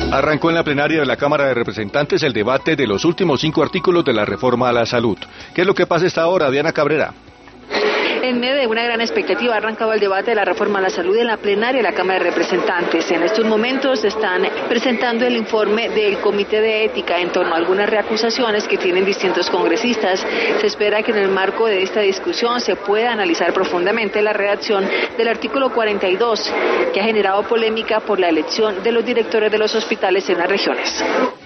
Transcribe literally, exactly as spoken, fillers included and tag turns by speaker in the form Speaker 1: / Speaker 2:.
Speaker 1: Arrancó en la plenaria de la Cámara de Representantes el debate de los últimos cinco artículos de la reforma a la salud. ¿Qué es lo que pasa esta hora, Diana Cabrera?
Speaker 2: En medio de una gran expectativa ha arrancado el debate de la reforma a la salud en la plenaria de la Cámara de Representantes. En estos momentos están presentando el informe del Comité de Ética en torno a algunas reacusaciones que tienen distintos congresistas. Se espera que en el marco de esta discusión se pueda analizar profundamente la redacción del artículo cuarenta y dos, que ha generado polémica por la elección de los directores de los hospitales en las regiones.